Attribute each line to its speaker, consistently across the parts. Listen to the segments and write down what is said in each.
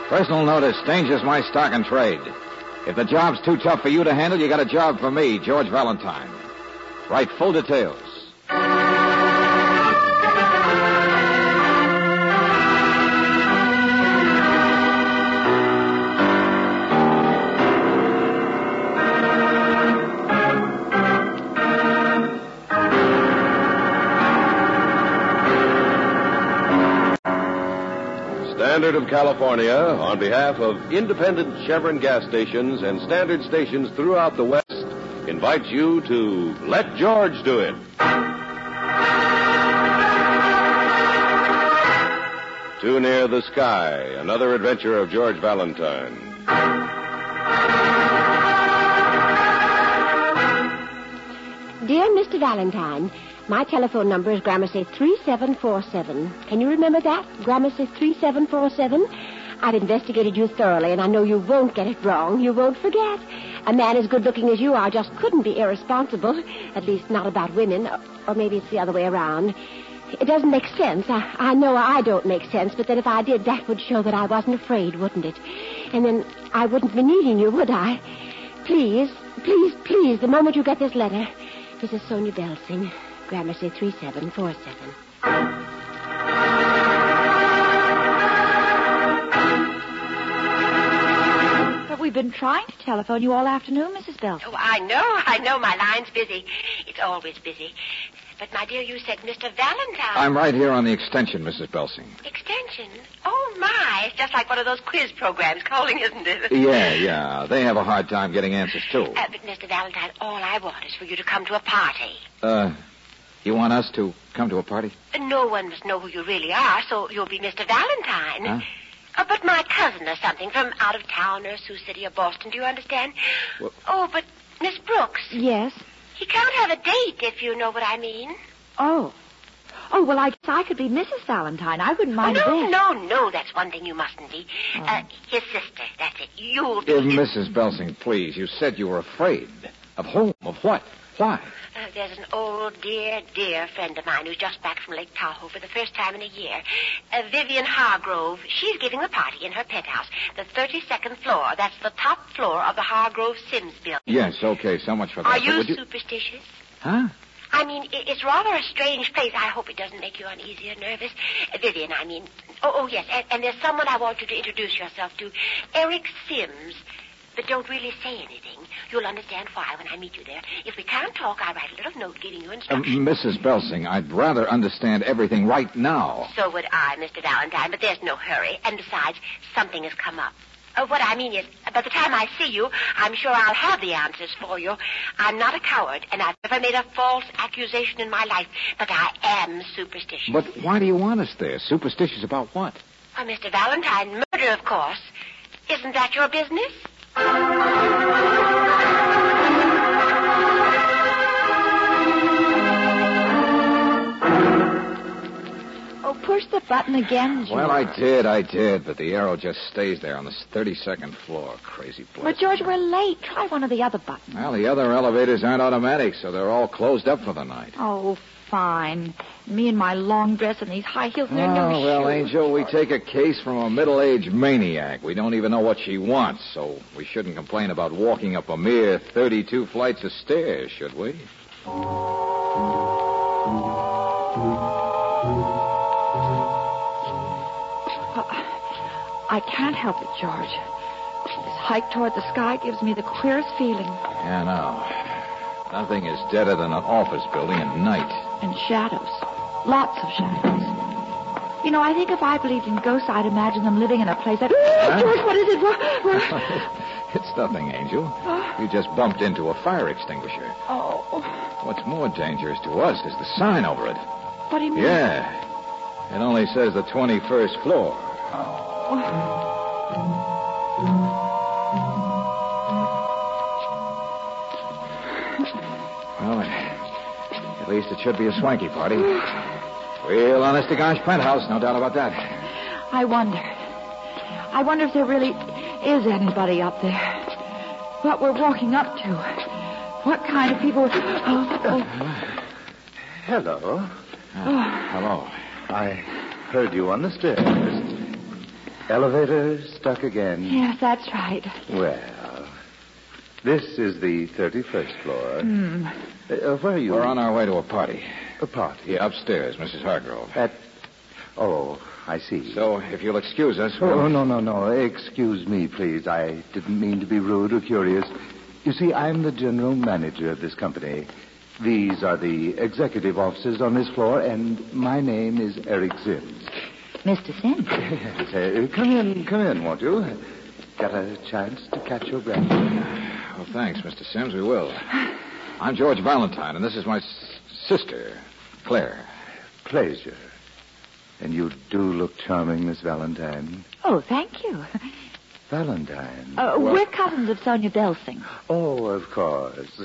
Speaker 1: Personal notice, danger's my stock and trade. If the job's too tough for you to handle, you got a job for me, George Valentine. Write full details.
Speaker 2: Standard of California, on behalf of independent Chevron gas stations and standard stations throughout the West, invites you to Let George Do It. Too Near the Sky, another adventure of George Valentine.
Speaker 3: Dear Mr. Valentine, my telephone number is Gramercy 3747. Can you remember that? Gramercy 3747? I've investigated you thoroughly, and I know you won't get it wrong. You won't forget. A man as good-looking as you are just couldn't be irresponsible, at least not about women, or maybe it's the other way around. It doesn't make sense. I know I don't make sense, but then if I did, that would show that I wasn't afraid, wouldn't it? And then I wouldn't be needing you, would I? Please, please, please, the moment you get this letter. Mrs. Sonia Belsing, Gramercy 3747.
Speaker 4: But we've been trying to telephone you all afternoon, Mrs. Belsing.
Speaker 3: Oh, I know. My line's busy. It's always busy. But, my dear, you said Mr. Valentine.
Speaker 1: I'm right here on the extension, Mrs. Belsing.
Speaker 3: Extension? Oh, my. It's just like one of those quiz programs, calling, isn't it?
Speaker 1: Yeah. They have a hard time getting answers, too.
Speaker 3: But, Mr. Valentine, all I want is for you to come to a party.
Speaker 1: You want us to come to a party?
Speaker 3: No one must know who you really are, so you'll be Mr. Valentine.
Speaker 1: Huh?
Speaker 3: But my cousin or something from out of town or Sioux City or Boston, do you understand?
Speaker 1: Well...
Speaker 3: Oh, but Miss Brooks.
Speaker 4: Yes?
Speaker 3: He can't have a date, if you know what I mean.
Speaker 4: Oh, well, I guess I could be Mrs. Valentine. I wouldn't mind a bit.
Speaker 3: No, that's one thing you mustn't be. His sister, that's it. You'll be...
Speaker 1: Mrs. Belsing, please, you said you were afraid. Of whom? Of what? Why?
Speaker 3: There's an old, dear friend of mine who's just back from Lake Tahoe for the first time in a year. Vivian Hargrove. She's giving a party in her penthouse, the 32nd floor. That's the top floor of the Hargrove Sims building.
Speaker 1: Yes, okay, so much for that.
Speaker 3: Are you superstitious?
Speaker 1: Huh?
Speaker 3: I mean, it's rather a strange place. I hope it doesn't make you uneasy or nervous. Vivian, I mean. Oh, yes, and there's someone I want you to introduce yourself to. Eric Sims. But don't really say anything. You'll understand why when I meet you there. If we can't talk, I'll write a little note giving you instructions.
Speaker 1: Mrs. Belsing, I'd rather understand everything right now.
Speaker 3: So would I, Mr. Valentine, but there's no hurry. And besides, something has come up. What I mean is, by the time I see you, I'm sure I'll have the answers for you. I'm not a coward, and I've never made a false accusation in my life, but I am superstitious.
Speaker 1: But why do you want us there? Superstitious about what?
Speaker 3: Oh, Mr. Valentine, murder, of course. Isn't that your business?
Speaker 4: Oh, push the button again, George.
Speaker 1: Well, I did, but the arrow just stays there on the 32nd floor. Crazy place.
Speaker 4: But, George, we're late. Try one of the other buttons.
Speaker 1: Well, the other elevators aren't automatic, so they're all closed up for the night.
Speaker 4: Oh, fine. Me and my long dress and these high heels, they're no shoes.
Speaker 1: Well, Angel, we take a case from a middle-aged maniac. We don't even know what she wants, so we shouldn't complain about walking up a mere 32 flights of stairs, should we?
Speaker 4: I can't help it, George. This hike toward the sky gives me the queerest feeling.
Speaker 1: Yeah, no. Nothing is deader than an office building at night.
Speaker 4: And shadows. Lots of shadows. You know, I think if I believed in ghosts, I'd imagine them living in a place that... George, what is it?
Speaker 1: It's nothing, Angel. You just bumped into a fire extinguisher.
Speaker 4: Oh.
Speaker 1: What's more dangerous to us is the sign over it.
Speaker 4: What do you mean?
Speaker 1: Yeah. It only says the 21st floor.
Speaker 4: Oh.
Speaker 1: Well, at least it should be a swanky party. Real honest-to-gosh penthouse, no doubt about that.
Speaker 4: I wonder if there really is anybody up there. What we're walking up to. What kind of people...
Speaker 5: Hello.
Speaker 1: Hello.
Speaker 5: I heard you on the stairs. Elevator stuck again.
Speaker 4: Yes, that's right.
Speaker 5: Well, this is the 31st floor. Where are you?
Speaker 1: We're on our way to a party.
Speaker 5: A party?
Speaker 1: Yeah, upstairs, Mrs. Hargrove.
Speaker 5: Oh, I see.
Speaker 1: So, if you'll excuse us...
Speaker 5: Oh, no. Excuse me, please. I didn't mean to be rude or curious. You see, I'm the general manager of this company. These are the executive offices on this floor, and my name is Eric Sims.
Speaker 4: Mr. Sims.
Speaker 5: Yes, come in, won't you? Got a chance to catch your breath?
Speaker 1: Well, thanks, Mr. Sims. We will. I'm George Valentine, and this is my sister, Claire.
Speaker 5: Pleasure. And you do look charming, Miss Valentine.
Speaker 4: Oh, thank you.
Speaker 5: Valentine?
Speaker 4: We're cousins of Sonia Belsing.
Speaker 5: Oh, of course.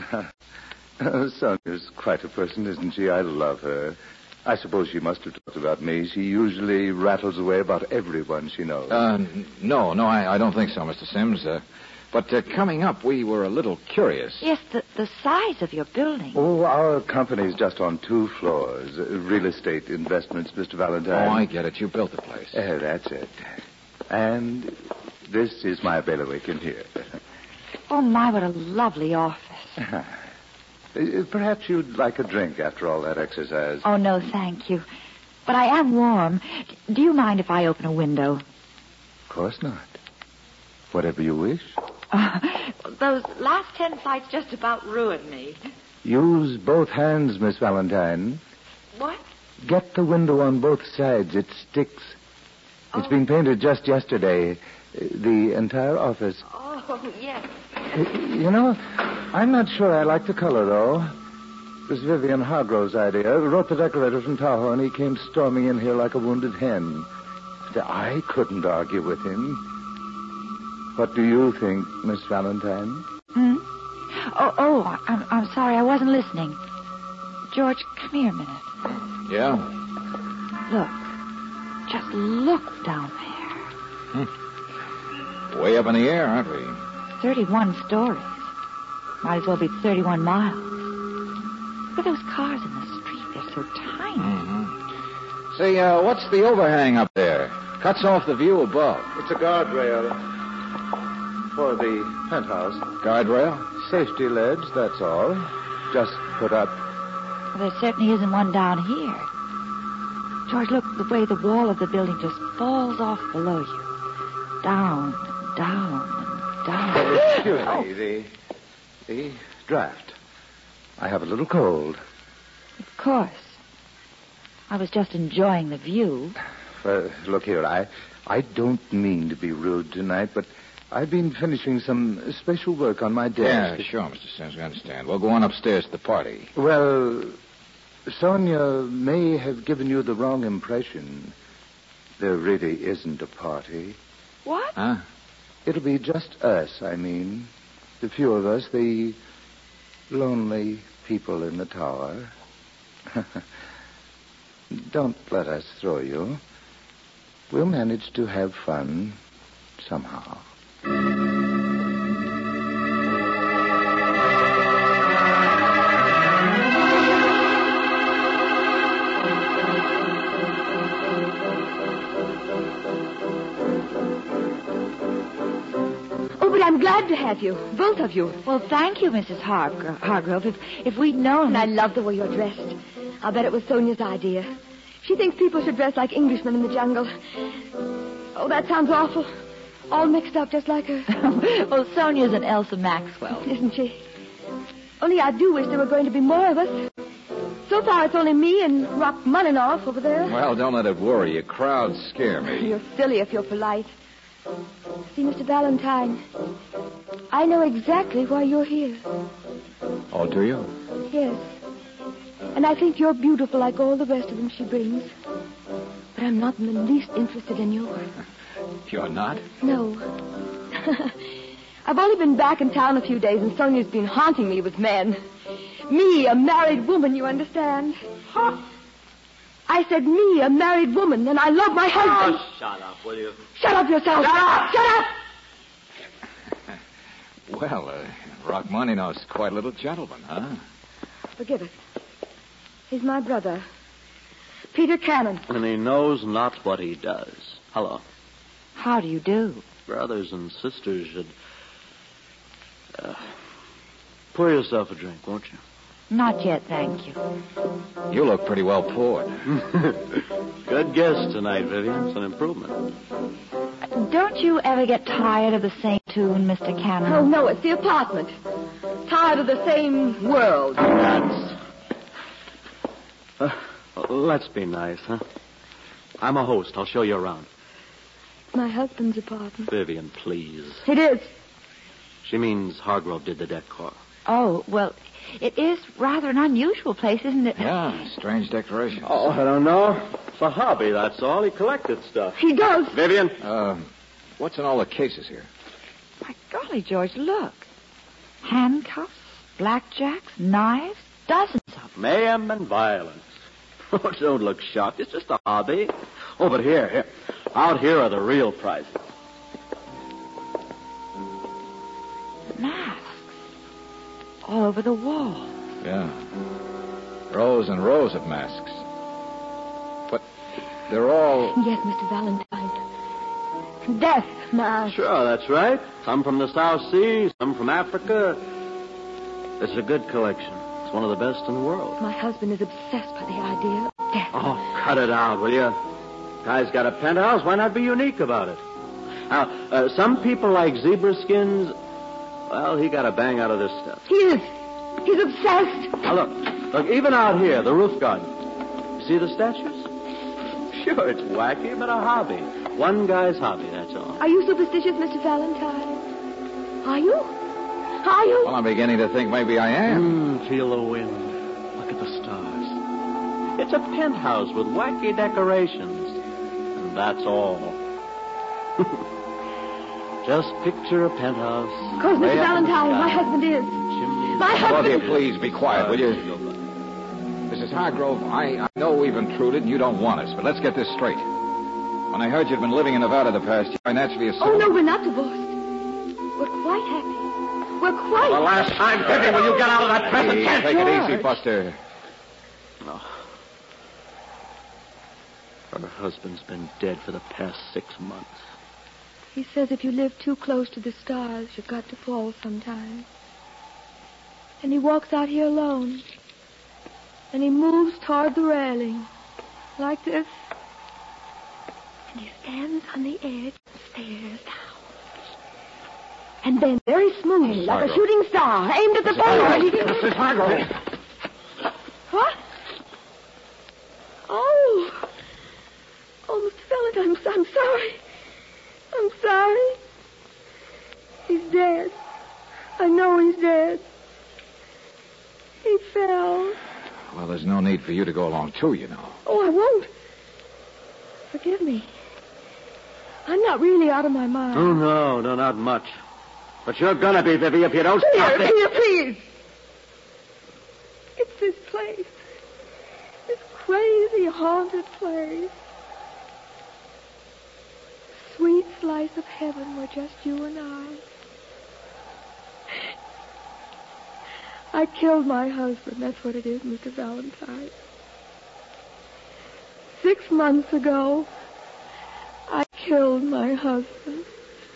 Speaker 5: Sonia's quite a person, isn't she? I love her. I suppose she must have talked about me. She usually rattles away about everyone she knows.
Speaker 1: No, I don't think so, Mr. Sims. But coming up, we were a little curious.
Speaker 4: Yes, the size of your building.
Speaker 5: Oh, our company's just on 2 floors. Real estate investments, Mr. Valentine.
Speaker 1: Oh, I get it. You built the place.
Speaker 5: That's it. And this is my bailiwick in here.
Speaker 4: Oh, my, what a lovely office.
Speaker 5: Perhaps you'd like a drink after all that exercise.
Speaker 4: Oh, no, thank you. But I am warm. Do you mind if I open a window?
Speaker 5: Of course not. Whatever you wish.
Speaker 4: Those last 10 flights just about ruined me.
Speaker 5: Use both hands, Miss Valentine.
Speaker 4: What?
Speaker 5: Get the window on both sides. It sticks. It's been painted just yesterday. The entire office.
Speaker 4: Oh, yes.
Speaker 5: You know, I'm not sure I like the color, though. It was Vivian Hargrove's idea. Wrote the decorator from Tahoe, and he came storming in here like a wounded hen. I couldn't argue with him. What do you think, Miss Valentine?
Speaker 4: I'm sorry. I wasn't listening. George, come here a minute.
Speaker 1: Yeah?
Speaker 4: Look. Just look down there.
Speaker 1: Way up in the air, aren't we?
Speaker 4: 31 stories. Might as well be 31 miles. Look at those cars in the street. They're so tiny.
Speaker 1: Mm-hmm. Say, what's the overhang up there? Cuts off the view above.
Speaker 5: It's a guardrail for the penthouse.
Speaker 1: Guardrail?
Speaker 5: Safety ledge, that's all. Just put up.
Speaker 4: Well, there certainly isn't one down here. George, look, the way the wall of the building just falls off below you. Down, down, and down.
Speaker 5: Excuse me, the draft. I have a little cold.
Speaker 4: Of course. I was just enjoying the view.
Speaker 5: Look here, I don't mean to be rude tonight, but I've been finishing some special work on my desk.
Speaker 1: Yeah, sure, Mr. Sims, we understand. We'll go on upstairs to the party.
Speaker 5: Well, Sonia may have given you the wrong impression. There really isn't a party.
Speaker 4: What?
Speaker 1: Huh?
Speaker 5: It'll be just us, I mean. The few of us, the lonely people in the tower. Don't let us throw you. We'll manage to have fun somehow.
Speaker 3: Oh, but I'm glad to have you, both of you.
Speaker 4: Well, thank you, Mrs. Hargrove. If we'd known...
Speaker 3: And I love the way you're dressed. I'll bet it was Sonia's idea. She thinks people should dress like Englishmen in the jungle. Oh, that sounds awful. All mixed up just like her.
Speaker 4: Well, Sonia's an Elsa Maxwell.
Speaker 3: Isn't she? Only I do wish there were going to be more of us. So far, it's only me and Rachmaninoff over there.
Speaker 1: Well, don't let it worry you. Crowds scare me.
Speaker 3: You're silly if you're polite. See, Mr. Valentine, I know exactly why you're here.
Speaker 1: Oh, do you?
Speaker 3: Yes. And I think you're beautiful like all the rest of them she brings. But I'm not in the least interested in yours.
Speaker 1: You're not?
Speaker 3: No. I've only been back in town a few days, and Sonia's been haunting me with men. Me, a married woman, you understand? Huh? I said me, a married woman, and I love my husband.
Speaker 6: Oh, shut up, will you?
Speaker 3: Shut up yourself.
Speaker 6: Shut up!
Speaker 3: Shut up!
Speaker 1: Well, Rachmaninoff's quite a little gentleman, huh?
Speaker 3: Forgive it. He's my brother, Peter Cannon.
Speaker 6: And he knows not what he does. Hello.
Speaker 4: How do you do?
Speaker 6: Brothers and sisters should... pour yourself a drink, won't you?
Speaker 4: Not yet, thank you.
Speaker 1: You look pretty well poured.
Speaker 6: Good guess tonight, Vivian. It's an improvement.
Speaker 4: Don't you ever get tired of the same tune, Mr. Cannon?
Speaker 3: Oh, no, it's the apartment. Tired of the same world.
Speaker 6: Let's be nice, huh? I'm a host. I'll show you around.
Speaker 3: My husband's apartment.
Speaker 6: Vivian, please.
Speaker 3: It is.
Speaker 6: She means Hargrove did the decor.
Speaker 4: Oh, well, it is rather an unusual place, isn't it?
Speaker 1: Yeah, strange decorations.
Speaker 6: Oh, I don't know. It's a hobby, that's all. He collected stuff.
Speaker 3: He does.
Speaker 6: Vivian?
Speaker 1: What's in all the cases here?
Speaker 4: My golly, George, look. Handcuffs, blackjacks, knives, dozens of them.
Speaker 6: Mayhem and violence. Oh, don't look shocked. It's just a hobby. Oh, but here. Out here are the real prizes.
Speaker 4: Masks. All over the wall.
Speaker 1: Yeah. Rows and rows of masks. But they're all...
Speaker 3: Yes, Mr. Valentine. Death masks.
Speaker 6: Sure, that's right. Some from the South Seas, some from Africa. It's a good collection. It's one of the best in the world.
Speaker 3: My husband is obsessed by the idea of death.
Speaker 6: Oh, cut it out, will you? Guy's got a penthouse. Why not be unique about it? Now, some people like zebra skins. Well, he got a bang out of this stuff.
Speaker 3: He is. He's obsessed.
Speaker 6: Now, look, even out here, the roof garden. You see the statues? Sure, it's wacky, but a hobby. One guy's hobby, that's all.
Speaker 3: Are you superstitious, Mr. Valentine? Are you? Are you?
Speaker 1: Well, I'm beginning to think maybe I am.
Speaker 6: Feel the wind. Look at the stars. It's a penthouse with wacky decorations. And that's all. Just picture a penthouse.
Speaker 3: Because, Mr. Valentine, my husband is. My husband...
Speaker 1: Both of you, please, be quiet, will you? Mrs. Hargrove, I know we've intruded and you don't want us, but let's get this straight. When I heard you'd been living in Nevada the past year, I naturally assumed...
Speaker 3: Oh, no, we're not divorced. We're quite happy. We're quite...
Speaker 6: The last time, Vicky, will you get out of that present?
Speaker 1: Hey, take it easy, Buster.
Speaker 6: No. Her husband's been dead for the past 6 months.
Speaker 3: He says if you live too close to the stars, you've got to fall sometime. And he walks out here alone. And he moves toward the railing. Like this. And he stands on the edge and stares down. And then, very smoothly, like a shooting star, aimed at the boy.
Speaker 1: Mrs. Hargrove.
Speaker 3: What? Oh. Oh, Mr. Valentine, I'm sorry. I'm sorry. He's dead. I know he's dead. He fell.
Speaker 1: Well, there's no need for you to go along, too, you know.
Speaker 3: Oh, I won't. Forgive me. I'm not really out of my mind.
Speaker 6: Oh, no, not much. But you're gonna be, Vivi, if you don't stop it.
Speaker 3: Here, please. It's this place. This crazy, haunted place. Sweet slice of heaven where just you and I. I killed my husband. That's what it is, Mr. Valentine. 6 months ago, I killed my husband.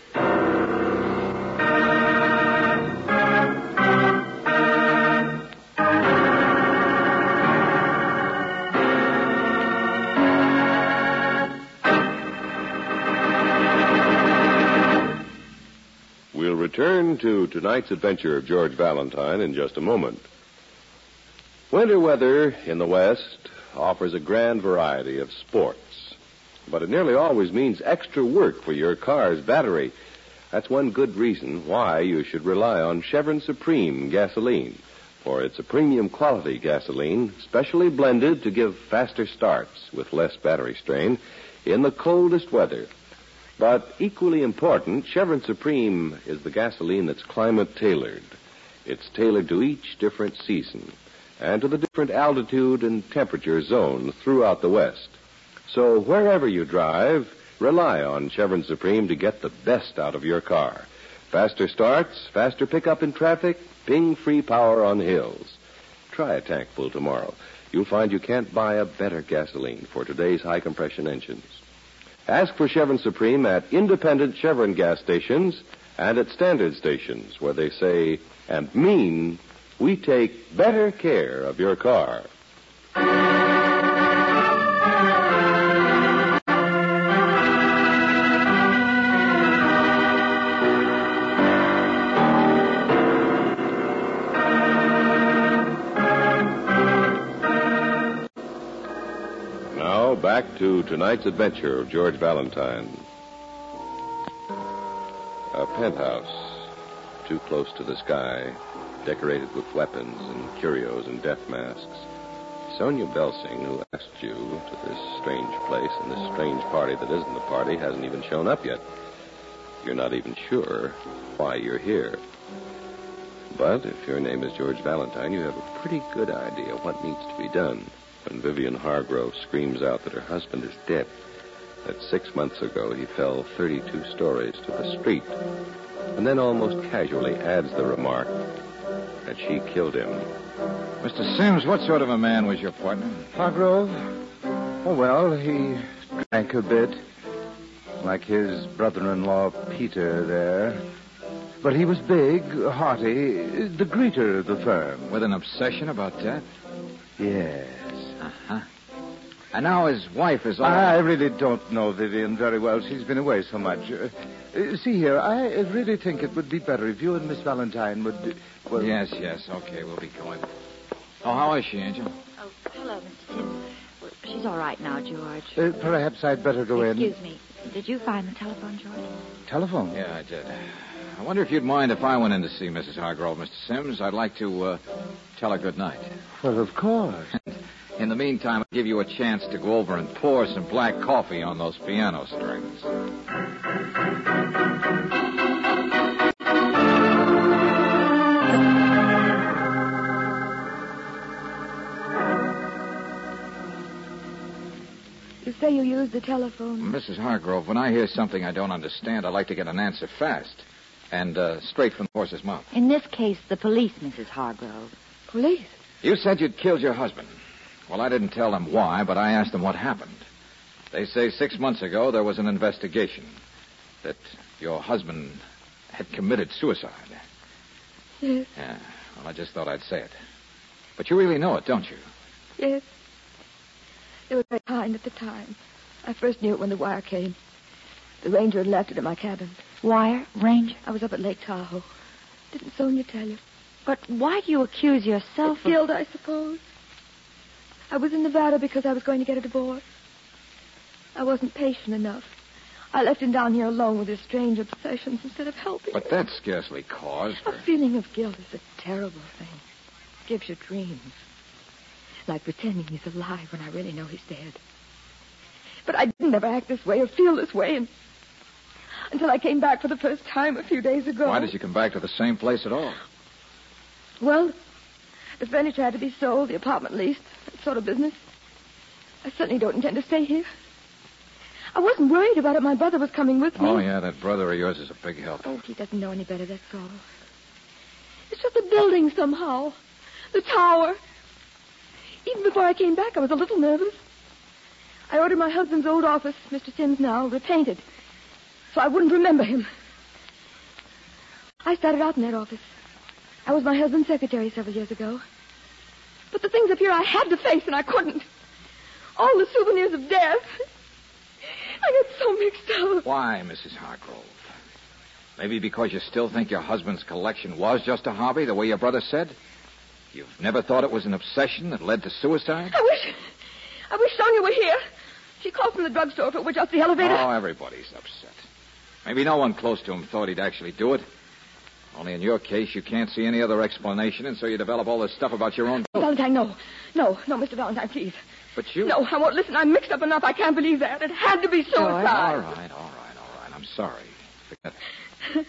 Speaker 2: We'll return to tonight's adventure of George Valentine in just a moment. Winter weather in the West offers a grand variety of sports, but it nearly always means extra work for your car's battery. That's one good reason why you should rely on Chevron Supreme gasoline, for it's a premium quality gasoline specially blended to give faster starts with less battery strain in the coldest weather. But equally important, Chevron Supreme is the gasoline that's climate-tailored. It's tailored to each different season and to the different altitude and temperature zones throughout the West. So wherever you drive, rely on Chevron Supreme to get the best out of your car. Faster starts, faster pickup in traffic, ping-free power on hills. Try a tank full tomorrow. You'll find you can't buy a better gasoline for today's high-compression engines. Ask for Chevron Supreme at independent Chevron gas stations and at standard stations where they say and mean we take better care of your car. Now back to tonight's adventure of George Valentine. A penthouse, too close to the sky, decorated with weapons and curios and death masks. Sonia Belsing, who asked you to this strange place and this strange party that isn't a party, hasn't even shown up yet. You're not even sure why you're here. But if your name is George Valentine, you have a pretty good idea what needs to be done when Vivian Hargrove screams out that her husband is dead, that 6 months ago he fell 32 stories to the street, and then almost casually adds the remark that she killed him.
Speaker 1: Mr. Sims, what sort of a man was your partner?
Speaker 5: Hargrove? Oh, well, he drank a bit, like his brother-in-law Peter there. But he was big, hearty, the greeter of the firm.
Speaker 1: With an obsession about death?
Speaker 5: Yes.
Speaker 1: Uh-huh. And now his wife is all...
Speaker 5: I really don't know Vivian very well. She's been away so much. See here, I really think it would be better if you and Miss Valentine would... Well...
Speaker 1: Yes, okay, we'll be going. Oh, how is she, Angel?
Speaker 4: Oh, hello, Mr. Sims. Well, she's all right now, George.
Speaker 5: Perhaps I'd better go in.
Speaker 4: Excuse me. Did you find the telephone, George?
Speaker 5: Telephone?
Speaker 1: Yeah, I did. I wonder if you'd mind if I went in to see Mrs. Hargrove, Mr. Sims. I'd like to tell her good night.
Speaker 5: Well, of course.
Speaker 1: In the meantime, I'll give you a chance to go over and pour some black coffee on those piano strings.
Speaker 7: You say you use the telephone?
Speaker 1: Mrs. Hargrove, when I hear something I don't understand, I like to get an answer fast. And straight from the horse's mouth.
Speaker 4: In this case, the police, Mrs. Hargrove.
Speaker 7: Police?
Speaker 1: You said you'd killed your husband. Well, I didn't tell them why, but I asked them what happened. They say 6 months ago there was an investigation. That your husband had committed suicide.
Speaker 7: Yes.
Speaker 1: Yeah, well, I just thought I'd say it. But you really know it, don't you?
Speaker 7: Yes. It was very kind at the time. I first knew it when the wire came. The ranger had left it in my cabin.
Speaker 4: Wire? Ranger?
Speaker 7: I was up at Lake Tahoe. Didn't Sonia tell you?
Speaker 4: But why do you accuse yourself
Speaker 7: of guilt, I suppose. I was in Nevada because I was going to get a divorce. I wasn't patient enough. I left him down here alone with his strange obsessions instead of helping
Speaker 1: But
Speaker 7: him.
Speaker 1: that's scarcely cause for...
Speaker 7: A feeling of guilt is a terrible thing. It gives you dreams. Like pretending he's alive when I really know he's dead. But I didn't ever act this way or feel this way until I came back for the first time a few days ago.
Speaker 1: Why did you come back to the same place at all?
Speaker 7: Well, the furniture had to be sold, the apartment leased, that sort of business. I certainly don't intend to stay here. I wasn't worried about it. My brother was coming with me.
Speaker 1: Oh, yeah, that brother of yours is a big help.
Speaker 7: Oh, he doesn't know any better, that's all. It's just the building somehow. The tower. Even before I came back, I was a little nervous. I ordered my husband's old office, Mr. Sims now, repainted, so I wouldn't remember him. I started out in that office. I was my husband's secretary several years ago. But the things up here I had to face, and I couldn't. All the souvenirs of death. I got so mixed up.
Speaker 1: Why, Mrs. Hargrove? Maybe because you still think your husband's collection was just a hobby, the way your brother said? You've never thought it was an obsession that led to suicide?
Speaker 7: I wish Sonia were here. She called from the drugstore to adjust the elevator.
Speaker 1: Oh, everybody's upset. Maybe no one close to him thought he'd actually do it. Only in your case, you can't see any other explanation, and so you develop all this stuff about your own...
Speaker 7: Valentine, no. No, Mr. Valentine, please.
Speaker 1: But you...
Speaker 7: No, I won't listen. I'm mixed up enough. I can't believe that. It had to be suicide.
Speaker 1: All right. I'm sorry. Forget it.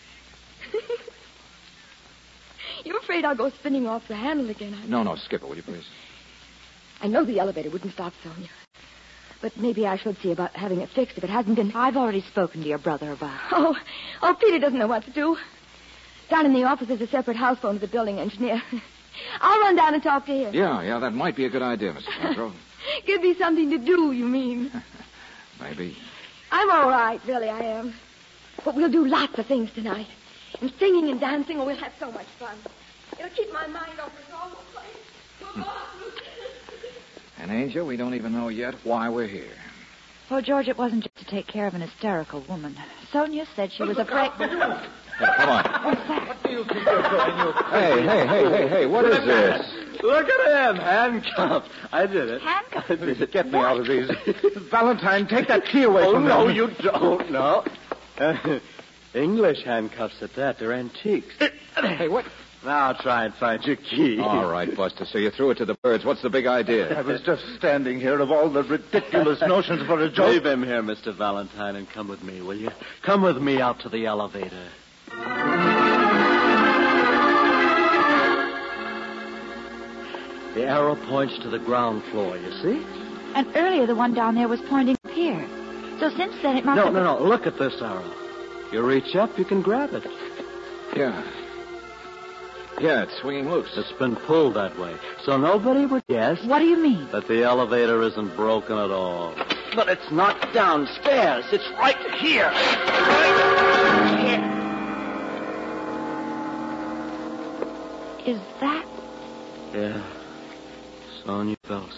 Speaker 7: You're afraid I'll go spinning off the handle again, aren't you?
Speaker 1: No, skip it, will you, please?
Speaker 7: I know the elevator wouldn't stop Sonia. But maybe I should see about having it fixed if it hasn't been...
Speaker 4: I've already spoken to your brother about it.
Speaker 7: Oh, Peter doesn't know what to do. Down in the office there's a separate house phone to the building engineer. I'll run down and talk to him.
Speaker 1: Yeah, that might be a good idea, Mrs. Hargrove.
Speaker 7: Give me something to do, you mean?
Speaker 1: Maybe.
Speaker 7: I'm all right, really, I am. But we'll do lots of things tonight. And singing and dancing, we'll have so much fun. It'll keep my mind off this awful place. We'll go out, Lucy.
Speaker 1: And, Angel, we don't even know yet why we're here.
Speaker 4: Well, George, it wasn't just to take care of an hysterical woman. Sonia said she was afraid...
Speaker 1: Hey, come on.
Speaker 4: What's that?
Speaker 5: What do you think you're doing?
Speaker 1: Hey, what is this?
Speaker 6: Look at him, handcuffed. I did it.
Speaker 4: Handcuffs?
Speaker 5: Get me out of these. Valentine, take that key away from
Speaker 6: no,
Speaker 5: them.
Speaker 6: you don't. No. English handcuffs at that. They're antiques.
Speaker 1: Hey, what?
Speaker 6: Now try and find your key.
Speaker 1: All right, Buster, so you threw it to the birds. What's the big idea?
Speaker 5: I was just standing here of all the ridiculous notions for a joke.
Speaker 6: Leave him here, Mr. Valentine, and come with me, will you? Come with me out to the elevator. The arrow points to the ground floor, you see?
Speaker 4: And earlier the one down there was pointing up here. So since then it must have...
Speaker 6: No. Look at this arrow. You reach up, you can grab it.
Speaker 1: Yeah. Yeah, it's swinging loose.
Speaker 6: It's been pulled that way. So nobody would guess
Speaker 4: What do you mean?
Speaker 6: that the elevator isn't broken at all. But it's not downstairs. It's right here. Right here.
Speaker 4: Is that...
Speaker 6: Yeah. Sonia Belson.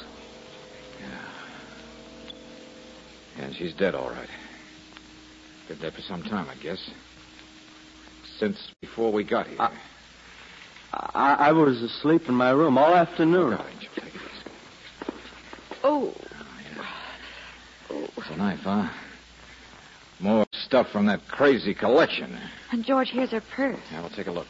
Speaker 1: Yeah, and she's dead, all right. Been dead for some time, I guess. Since before we got here.
Speaker 6: I was asleep in my room all afternoon.
Speaker 1: Oh, Angel, take it easy.
Speaker 4: Oh.
Speaker 1: It's a knife, huh? More stuff from that crazy collection.
Speaker 4: And George, here's her purse.
Speaker 1: Yeah, we'll take a look.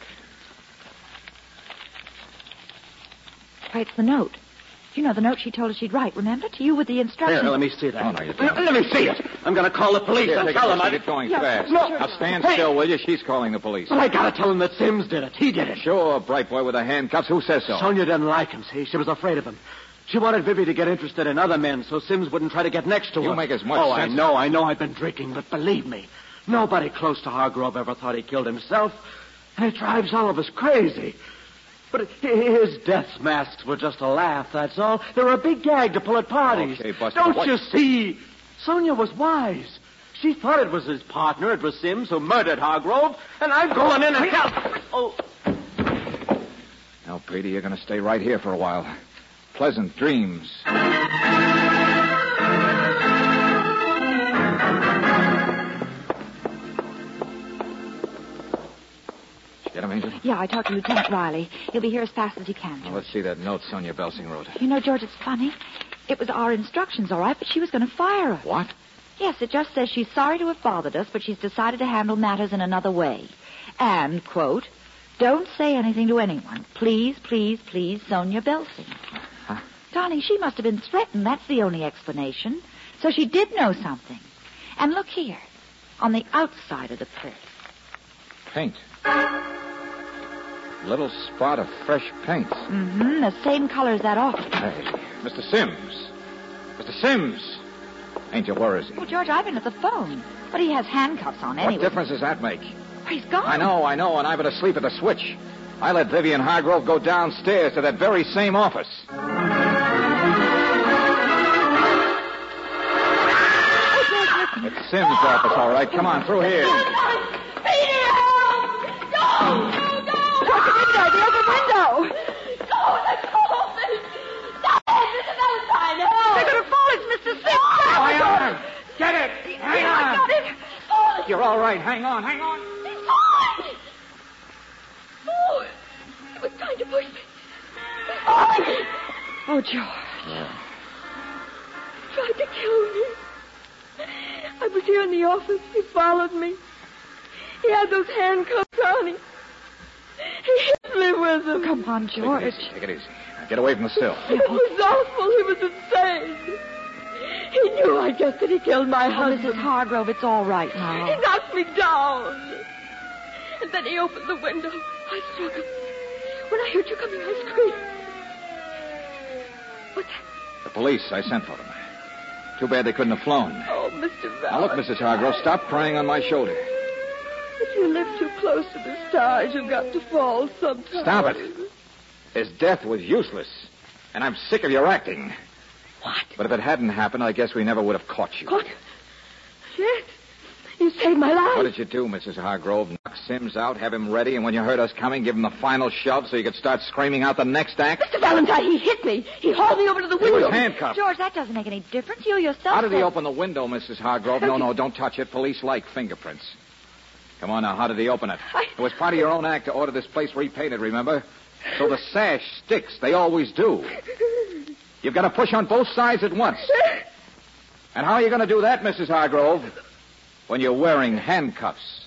Speaker 4: Why, it's the note. You know, the note she told us she'd write, remember? To you with the instructions.
Speaker 6: Here, let me see that.
Speaker 1: Oh, no, you don't.
Speaker 6: Let me see it. I'm going to call the police and tell them
Speaker 1: Get going fast.
Speaker 6: No.
Speaker 1: Now stand still, will you? She's calling the police.
Speaker 6: But I got to tell them that Sims did it. He did it.
Speaker 1: Sure, bright boy with the handcuffs. Who says so?
Speaker 6: Sonia didn't like him, see? She was afraid of him. She wanted Vivi to get interested in other men so Sims wouldn't try to get next to her.
Speaker 1: You make as much sense.
Speaker 6: I know I've been drinking, but believe me, nobody close to Hargrove ever thought he killed himself. And it drives all of us crazy. But his death masks were just a laugh, that's all. They were a big gag to pull at parties.
Speaker 1: Okay, Buster,
Speaker 6: Don't you see? Sonia was wise. She thought it was his partner, it was Sims, who murdered Hargrove, and I'm going in and help. Oh.
Speaker 1: Now, Petey, you're going to stay right here for a while. Pleasant dreams. Get him, Angel?
Speaker 4: Yeah, I talked to Lieutenant Riley. He'll be here as fast as he can.
Speaker 1: Well, let's see that note Sonia Belsing wrote.
Speaker 4: You know, George, it's funny. It was our instructions, all right, but she was going to fire us.
Speaker 1: What?
Speaker 4: Yes, it just says she's sorry to have bothered us, but she's decided to handle matters in another way. And, quote, don't say anything to anyone. Please, please, please, Sonia Belsing.
Speaker 1: Huh?
Speaker 4: Darling, she must have been threatened. That's the only explanation. So she did know something. And look here, on the outside of the purse.
Speaker 1: Paint. Little spot of fresh paint.
Speaker 4: Mm-hmm, the same color as that office.
Speaker 1: Hey, Mr. Sims. Mr. Sims. Angel, where is he?
Speaker 4: Well, George, I've been at the phone. But he has handcuffs on anyway.
Speaker 1: What difference does that make?
Speaker 4: He's gone.
Speaker 1: I know, and I've been asleep at the switch. I let Vivian Hargrove go downstairs to that very same office. It's Sims' office, all right. Come on, through here.
Speaker 7: Peter, help! No! What's the window? There's a window! No, let go of me! No, Mr. Valentine, help! They're going to fall. It's Mr. Sims.
Speaker 1: My arm! Get it! Hang
Speaker 7: I
Speaker 1: on!
Speaker 7: got it! Oh,
Speaker 1: You're all right. Hang on, hang on.
Speaker 7: he's falling! Oh, he was trying to push me. He's falling! Oh, George.
Speaker 1: Yeah.
Speaker 7: Tried to kill me. I was here in the office. He followed me. He had those handcuffs on him. He hit me with them.
Speaker 4: Come on, George.
Speaker 1: Take it easy. Now get away from the sill.
Speaker 7: It was awful. He was insane. He knew, I guess, that he killed my
Speaker 4: Oh,
Speaker 7: husband.
Speaker 4: Mrs. Hargrove, it's all right
Speaker 7: He
Speaker 4: now.
Speaker 7: knocked me down. And then he opened the window. I struck him. When I heard you coming, I screamed. What's that?
Speaker 1: The police, I sent for them. Too bad they couldn't have flown.
Speaker 7: Oh, Mr. Valentine.
Speaker 1: Now look, Mrs. Hargrove, stop crying on my shoulder.
Speaker 7: If you live too close to the stars, you've got to fall sometime.
Speaker 1: Stop it. His death was useless, and I'm sick of your acting.
Speaker 7: What?
Speaker 1: But if it hadn't happened, I guess we never would have caught you.
Speaker 7: What? Shit. You saved my life.
Speaker 1: What did you do, Mrs. Hargrove? Knock Sims out, have him ready, and when you heard us coming, give him the final shove so you could start screaming out the next act?
Speaker 7: Mr. Valentine, he hit me. He hauled me over to the window.
Speaker 1: He was handcuffed.
Speaker 4: George, that doesn't make any difference. You yourself.
Speaker 1: How did he open the window, Mrs. Hargrove? No, don't touch it. Police like fingerprints. Come on now, how did he open it? It was part of your own act to order this place repainted, remember? So the sash sticks. They always do. You've got to push on both sides at once. And how are you going to do that, Mrs. Hargrove? When you're wearing handcuffs.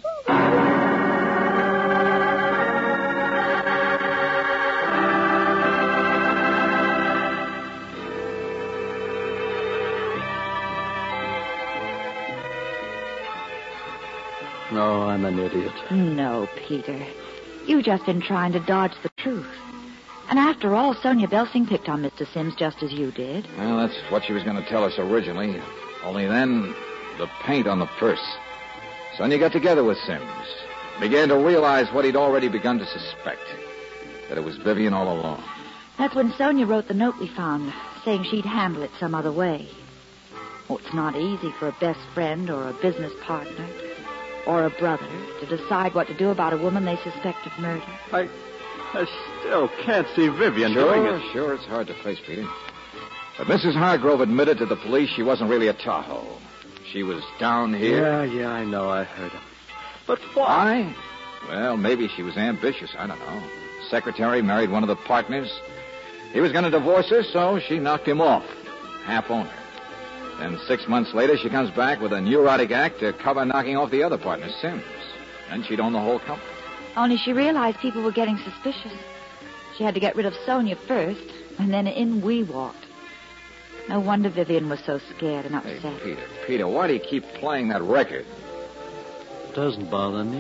Speaker 6: No, I'm an idiot.
Speaker 4: No, Peter. You've just been trying to dodge the truth. And after all, Sonia Belsing picked on Mr. Sims just as you did.
Speaker 1: Well, that's what she was going to tell us originally. Only then, the paint on the purse. Sonia got together with Sims. Began to realize what he'd already begun to suspect. That it was Vivian all along.
Speaker 4: That's when Sonia wrote the note we found, saying she'd handle it some other way. Oh, it's not easy for a best friend or a business partner or a brother to decide what to do about a woman they suspect of murder.
Speaker 6: I still can't see Vivian doing it.
Speaker 1: Sure, it's hard to face, Peter. But Mrs. Hargrove admitted to the police she wasn't really a Tahoe. She was down here.
Speaker 6: Yeah, I know. I heard him. But why?
Speaker 1: Well, maybe she was ambitious. I don't know. Secretary married one of the partners. He was going to divorce her, so she knocked him off. Half owner. Then 6 months later, she comes back with a neurotic act to cover knocking off the other partner, Sims. Then she'd own the whole company.
Speaker 4: Only she realized people were getting suspicious. She had to get rid of Sonia first, and then in we walked. No wonder Vivian was so scared and upset.
Speaker 1: Hey, Peter, why do you keep playing that record?
Speaker 6: Doesn't bother me.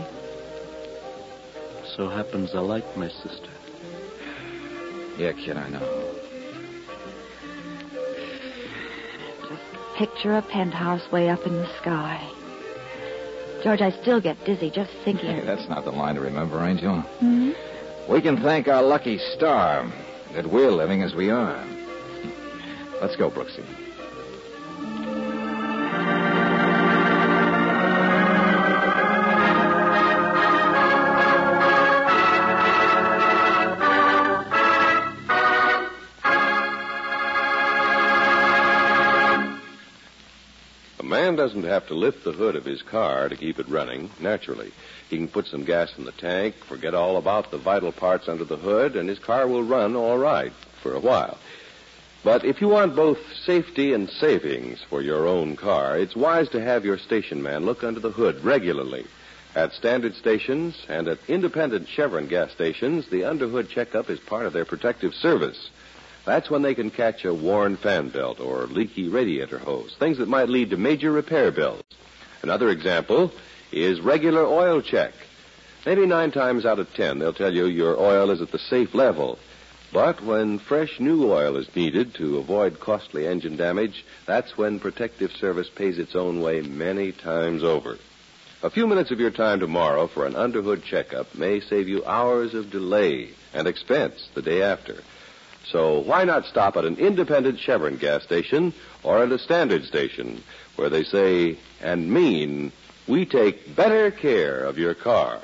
Speaker 6: So happens I like my sister.
Speaker 1: Yeah, kid, I know.
Speaker 4: Just picture a penthouse way up in the sky. George, I still get dizzy just thinking.
Speaker 1: Hey, that's not the line to remember, Angel.
Speaker 4: Hmm?
Speaker 1: We can thank our lucky star that we're living as we are. Let's go, Brooksy.
Speaker 2: A man doesn't have to lift the hood of his car to keep it running, naturally. He can put some gas in the tank, forget all about the vital parts under the hood, and his car will run all right for a while. But if you want both safety and savings for your own car, it's wise to have your station man look under the hood regularly. At standard stations and at independent Chevron gas stations, the underhood checkup is part of their protective service. That's when they can catch a worn fan belt or leaky radiator hose, things that might lead to major repair bills. Another example is regular oil check. Maybe 9 times out of 10, they'll tell you your oil is at the safe level. But when fresh new oil is needed to avoid costly engine damage, that's when protective service pays its own way many times over. A few minutes of your time tomorrow for an underhood checkup may save you hours of delay and expense the day after. So why not stop at an independent Chevron gas station or at a standard station where they say and mean, we take better care of your car.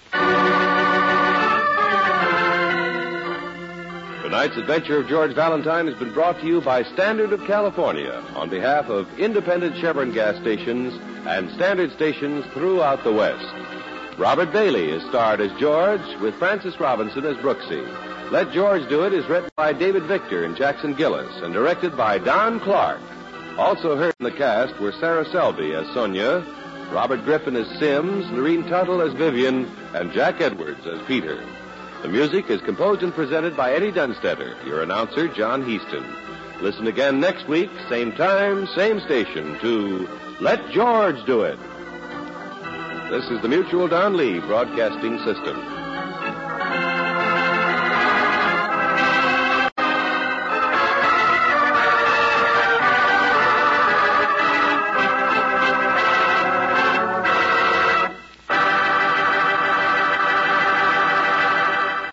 Speaker 2: Tonight's adventure of George Valentine has been brought to you by Standard of California on behalf of independent Chevron gas stations and standard stations throughout the West. Robert Bailey is starred as George with Francis Robinson as Brooksy. Let George Do It is written by David Victor and Jackson Gillis and directed by Don Clark. Also heard in the cast were Sarah Selby as Sonia, Robert Griffin as Sims, Lorene Tuttle as Vivian, and Jack Edwards as Peter. The music is composed and presented by Eddie Dunstetter, your announcer, John Heaston. Listen again next week, same time, same station, to Let George Do It. This is the Mutual Don Lee Broadcasting System.